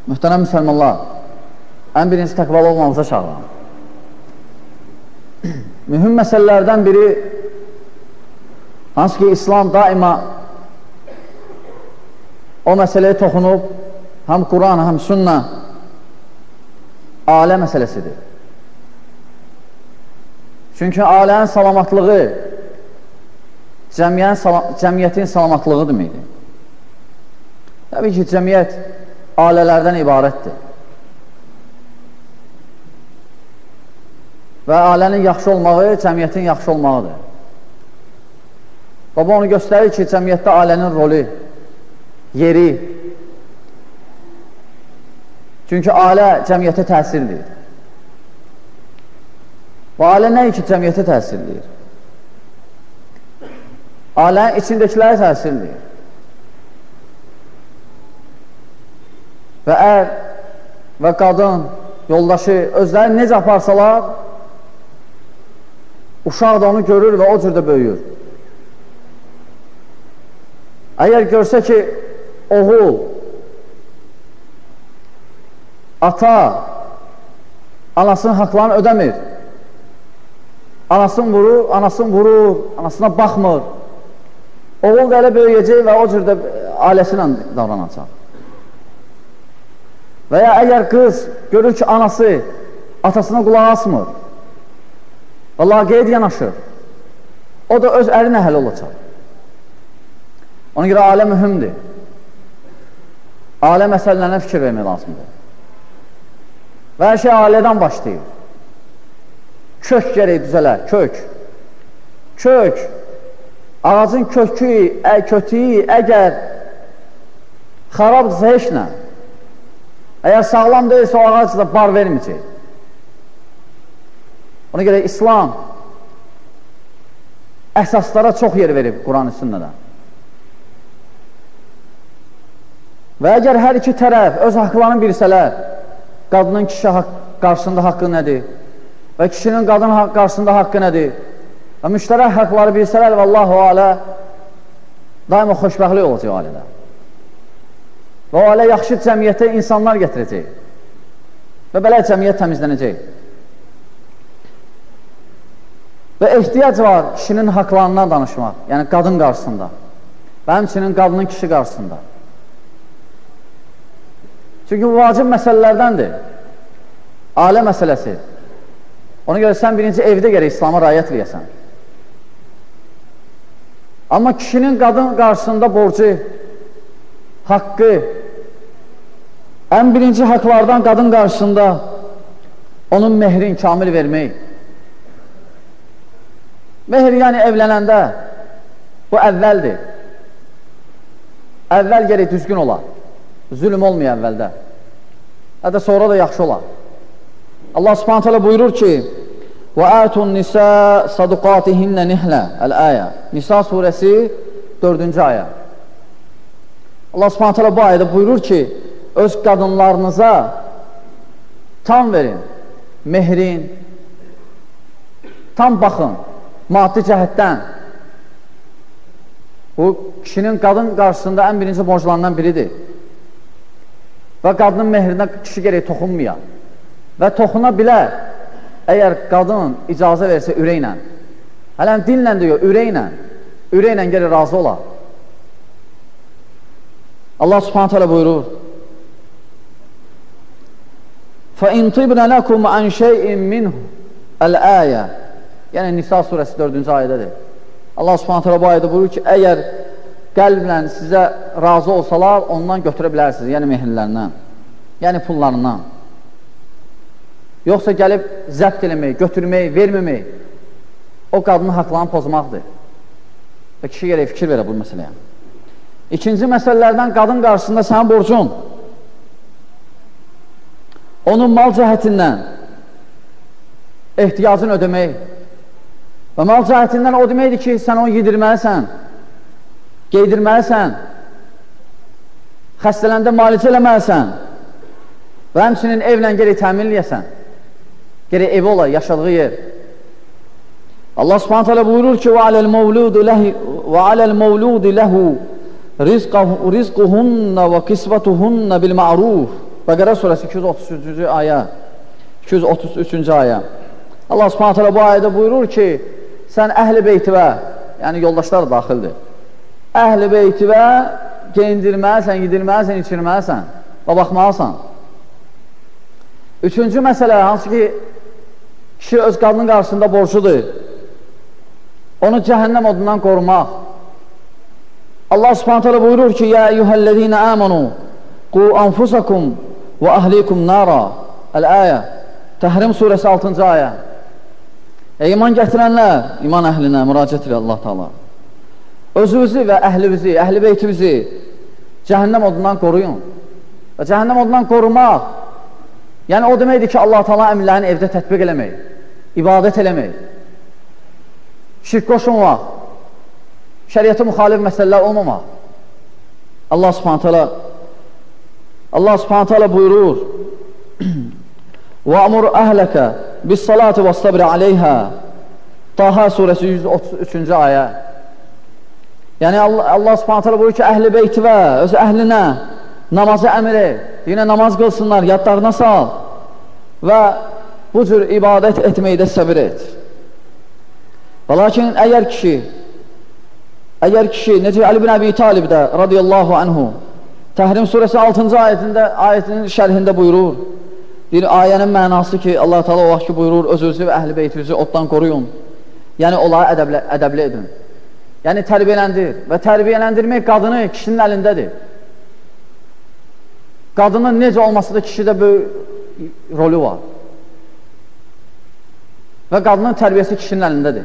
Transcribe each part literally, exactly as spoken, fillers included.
Mühtərəm müsəlmanlar, ən birinci təqvalı olmamıza çağıran. Mühüm məsələlərdən biri, hansı ki, İslam daima o məsələyə toxunub, həm Quran, həm sünnə, ailə məsələsidir. Çünki ailənin salamatlığı cəmiyyətin salamatlığı deməkdir. Təbii ki, cəmiyyət ailələrdən ibarətdir. Və ailənin yaxşı olmağı cəmiyyətin yaxşı olmağıdır. Baba onu göstərir ki, cəmiyyətdə ailənin rolu, yeri. Çünki ailə cəmiyyətə təsirdir. Və ailə nə ki, cəmiyyətə təsirdir? Ailənin içindəkilərə təsirdir. Və ər və qadın, yoldaşı özləri necə aparsalar, uşaq da onu görür və o cür də böyüyür. Əgər görsə ki, oğul, ata, anasının haqlarını ödəmir, anasını vurur, anasını vurur, anasına baxmır, oğul da elə böyüyəcək və o cür də ailəsi ilə davranacaq. Və ya əgər qız görür ki, anası atasına qulaq asmır və laqeyd yanaşır, o da öz ərinə həll olacaq. Ona görə ailə mühümdür. Ailə məsələlərine fikir vermək lazımdır. Və hər şey ailədən başlayır. Kök gərək düzələr, kök. Kök, ağacın kökü, ə, kötüyü əgər xarabdırsa heç nə, əgər sağlam deyilsə, o ağac da bar verməyəcək. Ona görə İslam əsaslara çox yer verib Quran-ı sünnədən. Və əgər hər iki tərəf öz haqlarını bilsələr, qadının kişi qarşısında haqqı nədir və kişinin qadın qarşısında haqqı nədir və müştərək haqları bilsələr və Allah-u alə daima xoşbəxtlik olacaq ailədə. Və o ailə yaxşı cəmiyyətə insanlar gətirəcək və belə cəmiyyət təmizlənəcək. Və ehtiyac var kişinin haqlarından danışmaq, yəni qadın qarşısında və həmçinin qadının kişi qarşısında. Çünki bu vacib məsələlərdəndir, ailə məsələsi. Ona görə sən birinci evdə gərək İslama rayət eləyəsən. Amma kişinin qadın qarşısında borcu, haqqı, ən birinci haqlardan qadın qarşısında onun mehrin kamil vermək. Mehr yəni evlənəndə bu əvvəldir. Əvvəl gərək düzgün olar. Zülüm olmuyor əvvəldə. Hətta sonra da yaxşı olar. Allah subhanət hələ buyurur ki, وَآتُ النِّسَاء صَدُقَاتِهِنَّ نِحْلَ Əl-əyə Nisa surəsi dördüncü ayə. Allah subhanət hələ bu ayədə buyurur ki, öz qadınlarınıza tam verin, mehrin, tam baxın, maddi cəhətdən. Bu, kişinin qadın qarşısında ən birinci borclarından biridir. Və qadının mehrinə kişi gərək toxunmaya. Və toxuna bilər, əgər qadın icazə versə ürəklə. Hələn dillə deyir, ürəklə. Ürəklə gərək razı olar. Allah subhanət hələ buyurur, فَاِنْ طِبْنَ لَكُمْ عَنْ شَيْءٍ مِّنْهُ Əl-əyə Yəni Nisa surəsi dördüncü ayədədir. Allah subhanət hələ bu ayədə buyurur ki, əgər qəlblə sizə razı olsalar, ondan götürə bilərsiniz, yəni mehirlərindən, yəni pullarından. Yoxsa gəlib zəbt eləmək, götürmək, verməmək, o qadının haqlarını pozmaqdır. Və kişi gərək fikir verə bu məsələyə. İkinci məsələlərdən qadın qarşısında sənin borcun, onun mal cəhətindən ehtiyacını ödəmək və mal cəhətindən o deməkdir ki, sən onu yedirməlisən, geydirməlisən, xəstələndə malicə eləməlisən və həmçinin evlə gərək təmin eləyəsən, gərək evi olar, yaşadığı yer. Allah subhanət hələ buyurur ki, وَعَلَى الْمَوْلُودِ لَهُ رِزْقُهُنَّ وَقِسْوَتُهُنَّ بِالْمَعْرُوفِ Bəqərə surəsi iki yüz otuz üçüncü ayə, iki yüz otuz üçüncü ayə. Allah Subhanahu taala bu ayədə buyurur ki, sən əhl-i beytivə, yəni yoldaşlar daxildir, əhl-i beytivə geyindirməlisən, yedirməlisən, içirməlisən və baxmalısan. Üçüncü məsələ, hansı ki, kişi öz qadının qarşısında borcudur, onu cəhənnəm odundan qorumaq. Allah Subhanahu taala buyurur ki, ya eyyuhellezine amanu qu anfusakum və ahlikum nara. Əl-ayə, Təhrim surəsi altıncı ayə. Ey iman gətirənlər, iman əhlinə müraciət edir Allah Taala. Özünüzü və əhlinizi, əhl-i beytimizi cəhənnəm odundan qoruyun. Və cəhənnəm odundan qorumaq, yəni o deməkdir ki, Allah Taala əmrlərini evdə tətbiq eləmək, ibadət eləmək, şirk qoşunmaq, şəriətə müxalif məsələlər olmamaq. Allah Subhanahu taala Allah Subhanahu taala buyurur: "Və-əmur əhləkə bis-salati və-sabr aleyhə." Taha surəsi yüz otuz üçüncü ayə. Yəni Allah, Allah Subhanahu taala buyurur ki, əhl-i beytivə, öz əhlinə namazı əmr et, yine namaz qılsınlar, yadlarına sal və bu cür ibadət etməkdə səbir et. Və lakin əgər kişi, əgər kişi, necə Ali bin Əbi Talib də radiyallahu anhu, Təhrim surəsi altıncı ayətində, ayətinin şərhində buyurur, bir ayənin mənası ki, Allah Teala o vaxt ki buyurur, özünüzü və əhl-i beytinizi oddan qoruyun, yəni onları ədəblə, ədəbli edin, yəni tərbiyələndir və tərbiyələndirmək qadını kişinin əlindədir. Qadının necə olması da kişidə böyük rolü var və qadının tərbiyəsi kişinin əlindədir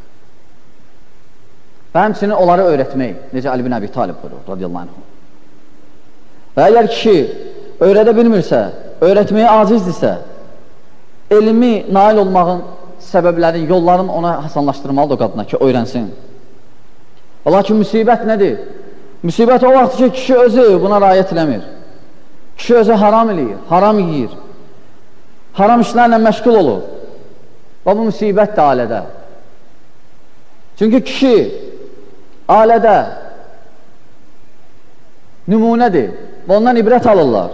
və həmçinin onları öyrətmək, necə Ali bin Əbi Talib buyurur radiyallahu anh. Və əgər kişi öyrədə bilmirsə, öyrətməyə acizdirsə, elmi nail olmağın səbəbləri, yolların ona hasanlaşdırmalıdır o qadına ki, öyrənsin. Lakin müsibət nədir? Müsibət o vaxt ki, kişi özü buna rayət eləmir. Kişi özü haram eləyir, haram yiyir, haram işlərlə məşğul olur və bu müsibət də ailədə. Çünki kişi ailədə nümunədir və ondan ibrət alırlar.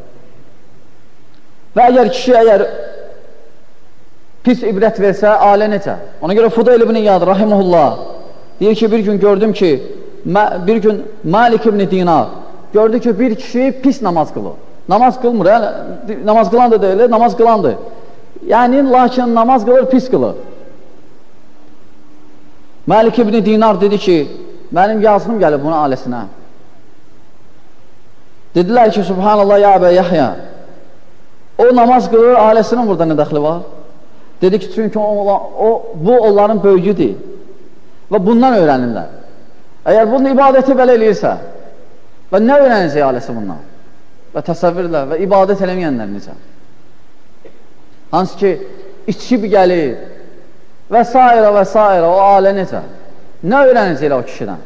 Və əgər kişi əgər pis ibrət versə, ailə necə? Ona görə Fudayl ibn İyad rahimehullah deyir ki, bir gün gördüm ki, bir gün Malik ibn Dinar gördü ki, bir kişi pis namaz qılır. Namaz qılmır, yəni, namaz qılan da deyil, namaz qılandır. Yəni, lakin namaz qılır, pis qılır. Malik ibn Dinar dedi ki, mənim yazığım gəlib bunun ailəsinə. Dedilər ki, Subhanallah, ya Əbə Yahya, o namaz qılır, ailəsinin burada nə dəxli var? Dedi ki, çünki o, o, bu onların böyüyüdür və bundan öyrənirlər. Əgər bunun ibadəti belə eləyirsə və nə öyrənəcək ailəsi bundan? Və təsəvvürlər və ibadət eləməyənlər necə? Hansı ki, içib gəlir və s. və s. o ailə necə? Nə öyrənəcəklər o kişidən?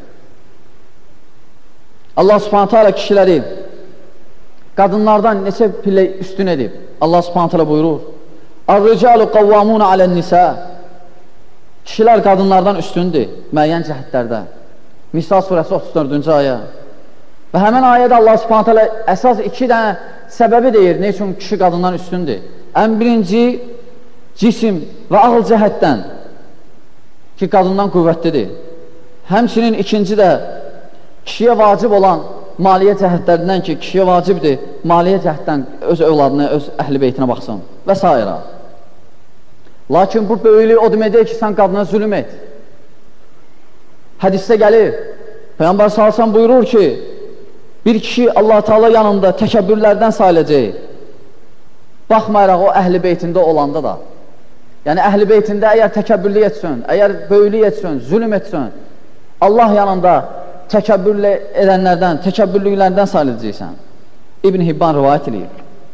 Allah Subhanahu taala kişiləri qadınlardan neçə pillə üstün edib? Allah Subhanahu taala buyurur: "Ar-ricalu qawwamun alan-nisa." Kişilər qadınlardan üstündür müəyyən cəhətlərdə. Nisa surəsi otuz dördüncü ayə. Və həmin ayədə Allah Subhanahu taala əsas iki dənə səbəbi deyir, nə üçün kişi qadından üstündür. Ən birinci cisim və ağıl cəhətdən ki, qadından qüvvətlidir. Həmçinin ikinci də kişiyə vacib olan maliyyə cəhətlərindən ki, kişiyə vacibdir maliyyə cəhətdən öz övladına, öz əhl-i beytinə baxsın və s. Lakin bu böyülük o deməkdir ki, sən qadına zülüm et. Hədisdə gəlir, Peyğəmbər sallallahu əleyhi və səlləm buyurur ki, bir kişi Allah Teala yanında təkəbbürlərdən sayılacaq. Baxmayaraq o əhl-i beytində olanda da. Yəni əhl-i beytində əgər təkəbbürlük etsin, əgər böyülük etsin, zülüm etsin, Allah yanında təkəbbürlü edənlərdən, təkəbbürlüklərdən sayılacaqsən. İbn Hibban rivayət edir.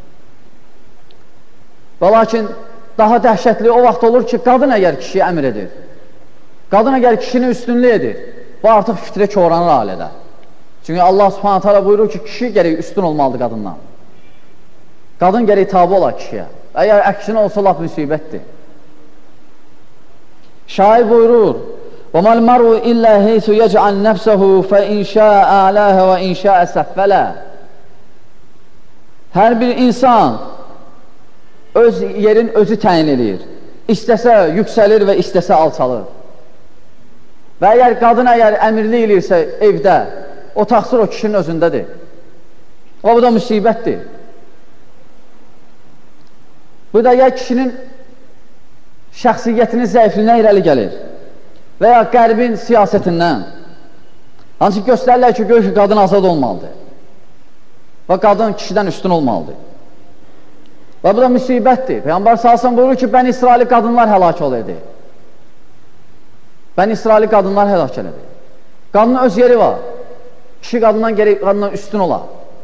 Və lakin daha dəhşətli o vaxt olur ki, qadın əgər kişiyə əmr edir, qadın əgər kişini üstünlük edir, bu artıq fitrə çoğranır ailədə. Çünki Allah Subhanahu taala buyurur ki, kişi gərək üstün olmalıdır qadından. Qadın gərək tabi olar kişiyə. Əgər əksinə olsa, laf müsibətdir. Şair buyurur: وَمَا الْمَرْءُ إِلَّا هَيْثُ يَجْعَلْ نَفْسَهُ فَإِنْ شَاءَ أَعْلَاهَا وَإِنْ شَاءَ سَفَّلَا. Hər bir insan öz yerin özü təyin edir. İstəsə yüksəlir və istəsə alçalır. Və əgər qadın əgər əmirli eləyirsə evdə, o təqsir o kişinin özündədir. O, bu da müsibətdir. Bu da ya kişinin şəxsiyyətinin zəifliyinə irəli gəlir və ya qərbin siyasətindən. Ancaq göstərirlər ki, gör ki, qadın azad olmalıdır və qadın kişidən üstün olmalıdır. Və bu da müsibətdir. Peyğəmbər sallallahu buyurur ki, Bəni İsraili qadınlar həlak olurdu. Bəni İsraili qadınlar həlak elədi. Qadının öz yeri var. Kişi qadından gerək qadından üstün olar.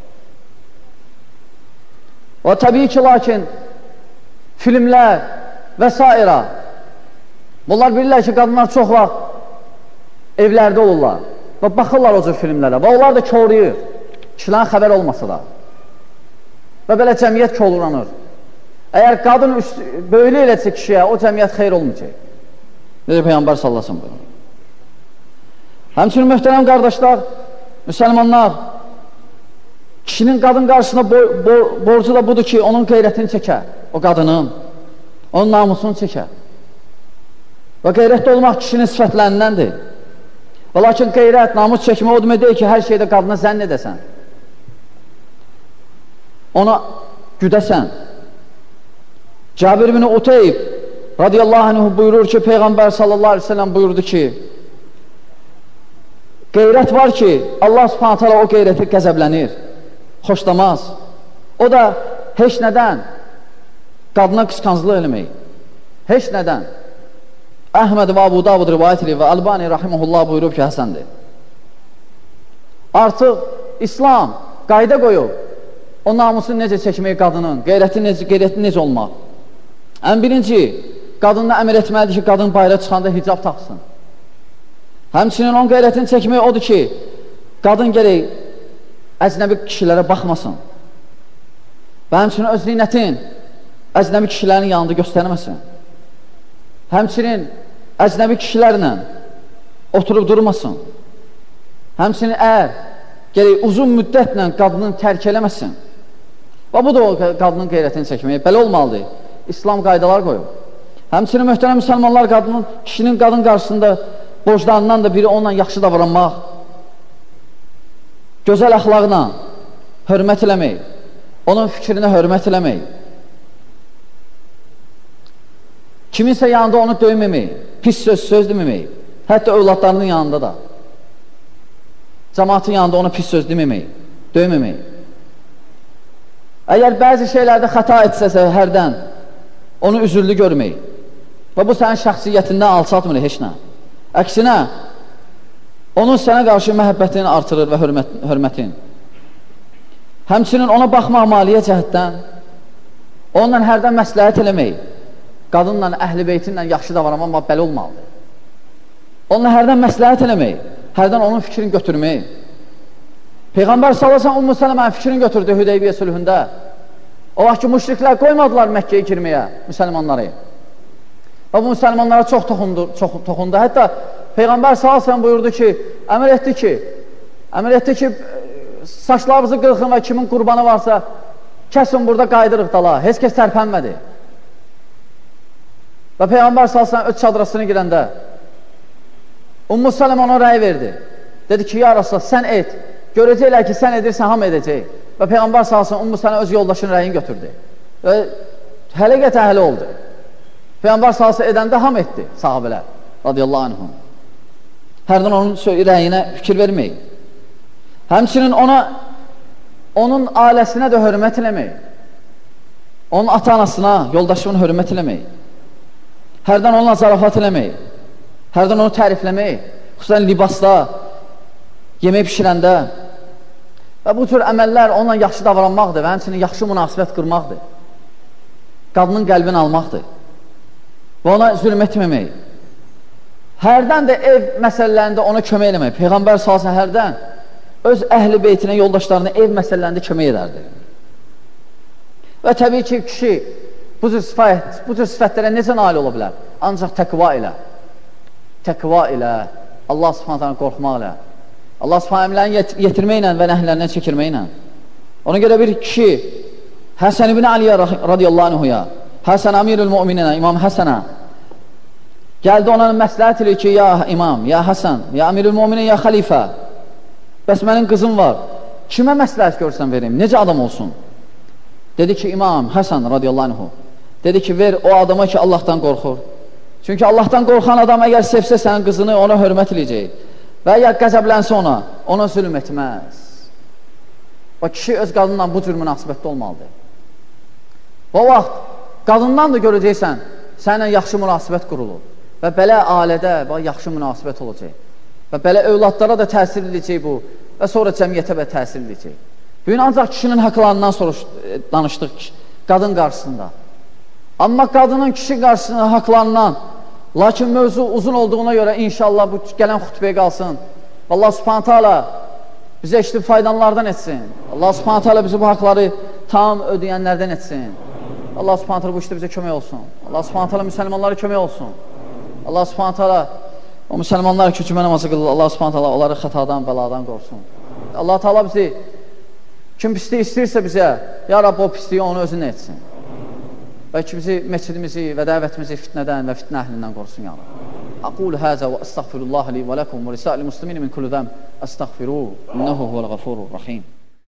Və təbii ki, lakin filmlər və s. bunlar bilirlər ki, qadınlar çox vaxt evlərdə olurlar və baxırlar o cür filmlərə və onlar da koruyur, kişilərin xəbər olmasa da və belə cəmiyyət korlanır. Əgər qadın böylə eləsə kişiyə, o cəmiyyət xeyr olmayacaq. Necə Peyğəmbər sallallahu əleyhi və səlləm. Həmçinin möhtərəm qardaşlar, müsəlmanlar, kişinin qadın qarşısında bo bo borcu da budur ki, onun qeyrətini çəkər, o qadının, onun namusunu çəkər. Və qeyrətli olmaq kişinin sifətlərindəndir. Və lakin qeyrət, namus çəkmə o demək deyil ki, hər şeydə qadına zənn edəsən, ona güdəsən. Cabir ibn Uteyb radiyallahu anh buyurur ki, Peyğəmbər sallallahu aleyhi ve sellem buyurdu ki, qeyrət var ki, Allah subhanahu teala o qeyrəti qəzəblənir, xoşlamaz. O da heç nədən qadına qısqanclıq eləmək. Heç nədən. Əhməd və Abu Davud rivayət edir və Albani rahimehullah buyurub ki, həsəndir. Artıq İslam qayda qoyub, o namusunu necə çəkmək qadının, qeyrəti necə, qeyrəti necə olmaq. Ən birinci, qadınla əmr etməlidir ki, qadın bayra çıxanda hicab taxsın. Həmçinin onun qeyrətini çəkmək odur ki, qadın gərək əcnəbi kişilərə baxmasın. Və həmçinin öz zinətin əcnəbi kişilərin yanında göstərməsin. Həmçinin əcnəbi kişilərlə oturub durmasın. Həmçinin ər gərək uzun müddətlə qadının tərk eləməsin. Və bu da o qadının qeyrətini çəkmək. Belə olmalıdır. İslam qaydalar qoyub. Həmçinin möhtərəm müsəlmanlar, qadının, kişinin qadın qarşısında borclarından da biri onunla yaxşı davranmaq, gözəl əxlaqla hörmət eləmək, onun fikrinə hörmət eləmək, kiminsə yanında onu döyməmək, pis söz söz deməmək, hətta övladlarının yanında da, cəmaatın yanında onu pis söz deməmək, döyməmək. Əgər bəzi şeylərdə xəta etsəsə hərdən, onu üzürlü görmək və bu sənin şəxsiyyətindən alçatmır heç nə. Əksinə, onun sənə qarşı məhəbbətini artırır və hörmət, hörmətin. Həmçinin ona baxmaq maliyyə cəhətdən, onunla hərdən məsləhət eləmək, qadınla, əhl-i beytinlə yaxşı davranmaq belə olmalıdır. Onunla hərdən məsləhət eləmək, hərdən onun fikrini götürmək. Peyğəmbər sallallahu əleyhi və səlləm Ümmü Sələmənin fikrini götürdü Hüdeybiyyə sülhündə. O vaxt ki, müşriklər qoymadılar Məkkəyə girməyə müsəlmanları. Və bu müsəlmanlara çox toxundu, çox toxundu. Hətta Peyğəmbər sallallahu əleyhi və səlləm buyurdu ki, əmr etdi ki, əmr etdi ki, saçlarınızı qırxın və kimin qurbanı varsa, kəsin burada qaydırıq dala. Heç kəs tərpənmədi. Və Peyğəmbər sallallahu əleyhi və səlləm öz çadırasına girəndə Ümmü Sələmə ona rəy verdi. Dedi ki, ya Rasulullah, sən et. Görəcəklər ki, sən edirsən, ham edəcək. Və Peyğəmbər sallallahu əleyhi və səlləm Ümmü Sələmə öz yoldaşının rəyini götürdü. Və hələ əhli oldu. Peyğəmbər sallallahu əleyhi və səlləm edəndə ham etdi sahabələr radiyallahu anhum. Hərdən onun rəyinə fikir vermək. Həmçinin ona, onun ailəsinə də hörmət eləmək. Onun ata-anasına, yoldaşının hörmət eləmək. Hərdən onunla zarafat eləmək. Hərdən onu tərifləmək. Xüsusən libasda, yemək pişirəndə. Və bu tür əməllər onunla yaxşı davranmaqdır və həmçinin yaxşı münasibət qırmaqdır. Qadının qəlbini almaqdır. Və ona zülm etməmək. Hərdən də ev məsələlərində ona kömək eləmək. Peyğəmbər sallallahu əleyhi və səlləm hərdən öz əhli beytinə, yoldaşlarına ev məsələlərində kömək edərdi. Və təbii ki, kişi bu cür sifət, bu cür sifətlərə necə nail ola bilər? Ancaq təqva ilə, təqva ilə, Allah subhanətən qorxmaq ilə, Allah subhanətən yetirməklə və nəhlərlə çəkirməklə. Ona görə bir kişi Həsən ibn Aliyə radiyallahu anhuya, Həsən Amirul Mu'mininə, İmam Həsənə gəldi ona məsləhət ilə ki, ya imam, ya Həsən, ya Amirul Mu'minin, ya xəlifə, bəs mənim qızım var, kimə məsləhət görsən verim, necə adam olsun? Dedi ki, İmam Həsən radiyallahu anhu, dedi ki, ver o adama ki, Allahdan qorxur. Çünki Allahdan qorxan adam əgər sevsə sənin qızını, ona hörmət eləyəcək və ya qəzəblənsə ona, ona zülm etməz. O kişi öz qadınla bu cür münasibətdə olmalıdır. O vaxt qadından da görəcəksən, səninlə yaxşı münasibət qurulur və belə ailədə yaxşı münasibət olacaq və belə övladlara da təsir edəcək bu və sonra cəmiyyətə və təsir edəcək. Bu gün ancaq kişinin haqlarından soruş, danışdıq qadın qarşısında. Amma qadının kişi qarşısında haqlarından, lakin mövzu uzun olduğuna görə inşallah bu gələn xütbəyə qalsın. Allah subhanət hala bizə eşitib faydalardan etsin. Allah subhanət hala bizi bu haqları tam ödəyənlərdən etsin. Allah subhanət hala bu işdə bizə kömək olsun. Allah subhanət hala müsəlmanlara kömək olsun. Allah subhanət hala o müsəlmanlar ki, cümə namazı qılır. Allah subhanət hala onları xətadan, bəladan qorsun. Allah Teala bizi kim pisliyi istəyirsə bizə, ya Rabbi o pisliyi onu özünə etsin. Və ki bizi, məscidimizi və dəvətimizi fitnədən və fitnə əhlindən qorusun ya Rabbi. Aqul həzə və əstəğfirullah li və ləkum və lisa'il muslimin min kulli zəm əstəğfiruhu, innəhu huvəl-ğafurur rahim.